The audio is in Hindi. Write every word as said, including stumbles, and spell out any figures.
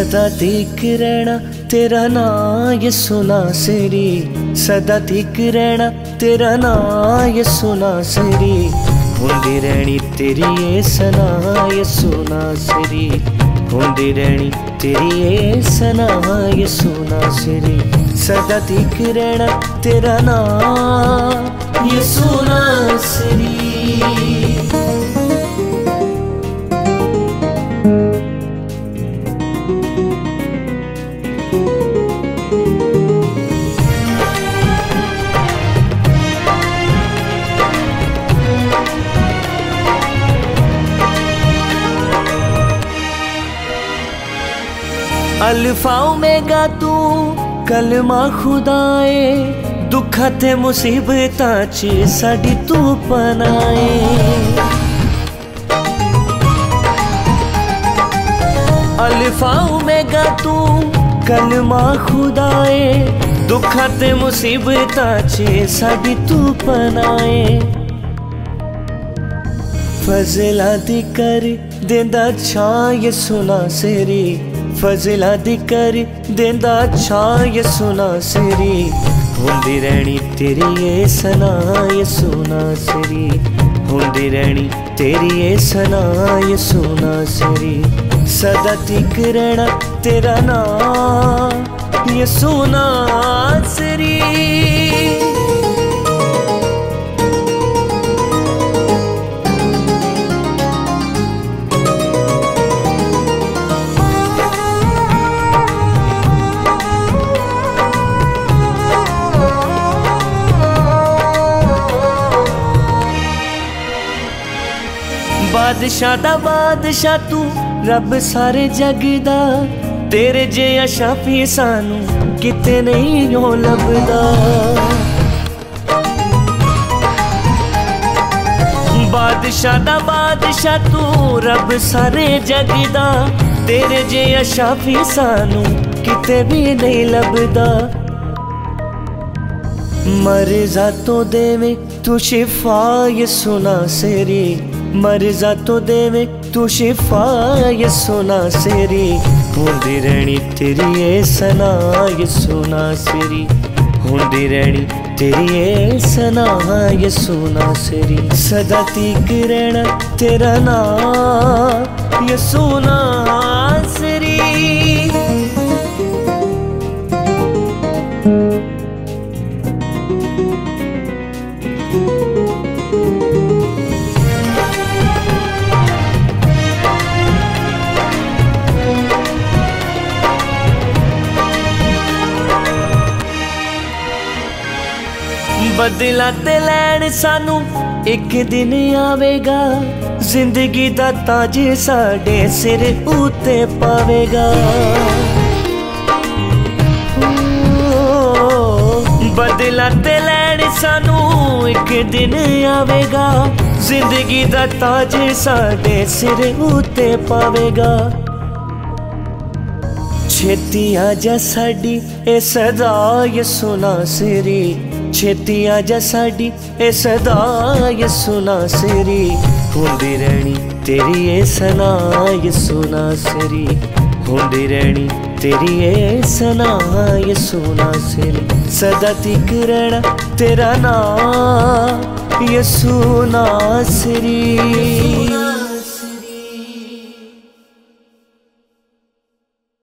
सदा ठीक रहना तेरा नाम यसु नासरी, सदा ठीक रहना तेरा नाम यसु नासरी, होंदी रहनी तेरी ये सना यसु नासरी, होंदी रहनी तेरी ये सना यसु नासरी, सदा ठीक रहना तेरा नाम यसु नासरी। अल्फा ओमेगा तू कलमा खुदाए, दुखा ते मुसीबतां च साडी तू पनाए। अल्फा ओमेगा तू कलमा खुदाए, दुखा ते मुसीबतां च साडी तू पनाए। फजला दी कर देंदा छां यसु नासरी, फजला दी कर देंदा छां यसु नासरी, होंदी रहनी तेरी ये सना यसु नासरी, होंदी रहनी तेरी ये सना यसु नासरी, सदा ठीक रहना तेरा नाम यसु नासरी। बादशाह दा बादशाह तू रब सारे जग दा, तेरे जेहा शाफी सानू किते नहीं हो लभदा। बादशाह दा बादशाह तू रब सारे जग दा, तेरे जेहा शाफी सानू किते भी नहीं लभदा। मर्ज़ा तो देवे तू शिफा यसु नासरी, मर्ज़ा तो देवे तू शिफा यसु नासरी, होंदी रहनी तेरी ये सना यसु नासरी, होंदी रहनी तेरी ये सना यसु नासरी, सदा ठीक रहना तेरा नाम यसु नासरी। बदला ते लैन सानू एक दिन आवेगा, जिंदगी दा ताज साडे सिर उते पावेगा। बदला ते लैन सानू एक दिन आवेगा, जिंदगी दा ताज साडे सिर उते पावेगा। छेती आजा साडी ए सदा यसु नासरी, छेती आजा साडी ए सदा यसु नासरी, होंदी रहनी तेरी ये सना यसु नासरी, होंदी रहनी तेरी ये सना यसु नासरी, सदा ठीक रहना तेरा नाम यसु नासरी।